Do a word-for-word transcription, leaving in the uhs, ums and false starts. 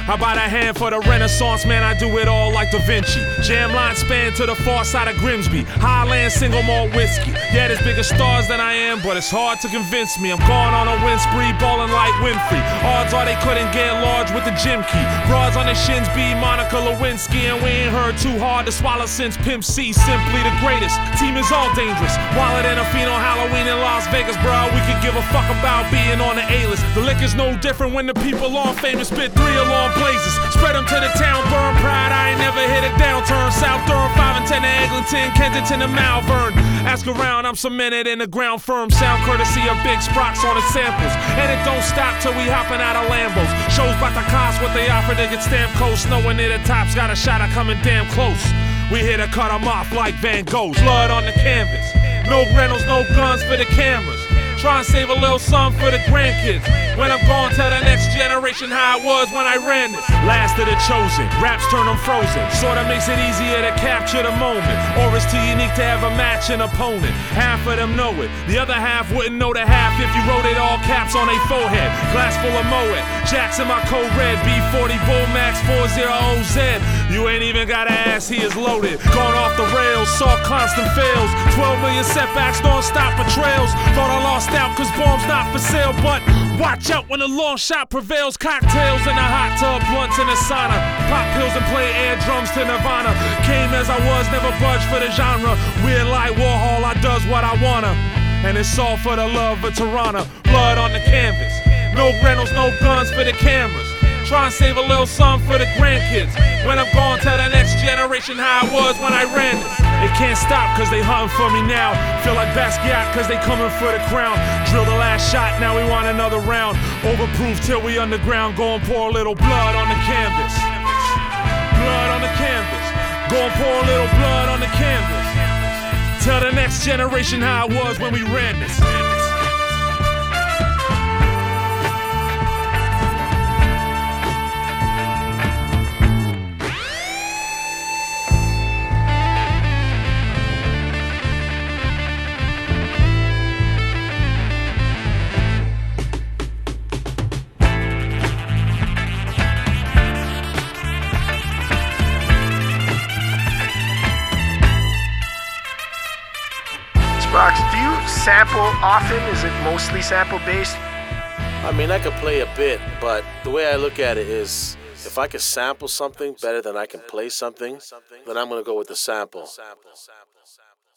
I buy the hand for the Renaissance, man, I do it all like Da Vinci. Jam line span to the far side of Grimsby. Highland single malt whiskey. Yeah, there's bigger stars than I am, but it's hard to convince me. I'm going on a win spree, ballin' like Winfrey. Odds are they couldn't get large with the gym key. Broads on the shins be Monica Lewinsky, and we ain't heard too hard to swallow since Pimp C. Simply the greatest. Team is all dangerous. Wallet and a fiend on Halloween in Las Vegas, bro. We could give a fuck about being on the A-list. The liquor's no different when the people on famous spit three alarm blazes. Spread them to the town, burn pride. I ain't never hit a downturn. South Durham, five and ten to Eglinton, Kensington to Malvern. Ask around, I'm cemented in the ground firm. Sound courtesy of Big Sprox on the samples. And it don't stop till we hopping out of Lambos. Shows bout to cost what they offer to get stamp coast. Knowing near the top's got a shot of coming damn close. We here to cut them off like Van Gogh's. Blood on the canvas. No rentals, no guns for the cameras. Try and save a little something for the grandkids. When I'm gone, tell the next generation how it was when I ran this. Last of the chosen, raps turn them frozen. Sorta makes it easier to capture the moment. Or it's too unique to have a match an opponent. Half of them know it, the other half wouldn't know the half if you wrote it all caps on a forehead. Glass full of Moet, Jackson my code red. B forty Bull Max forty O Z. You ain't even gotta ask, he is loaded. Gone off the rails, saw constant fails. twelve million setbacks, non-stop betrayals. Thought I lost out cause bombs not for sale, but watch out when the long shot prevails. Cocktails in a hot tub, blunts in a sauna. Pop pills and play air drums to Nirvana. Came as I was, never budged for the genre. Weird like Warhol, I does what I wanna. And it's all for the love of Toronto. Blood on the canvas. No rentals, no guns for the cameras. Try and save a little something for the grandkids. When I'm gone, tell the next generation how it was when I ran this. They can't stop cause they hunting for me now. Feel like Basquiat cause they coming for the crown. Drill the last shot, now we want another round. Overproof till we underground. Go and pour a little blood on the canvas. Blood on the canvas. Go and pour a little blood on the canvas. Tell the next generation how it was when we ran this. Sprox, do you sample often? Is it mostly sample based? I mean, I could play a bit, but the way I look at it is, if I could sample something better than I can play something, then I'm gonna go with the sample.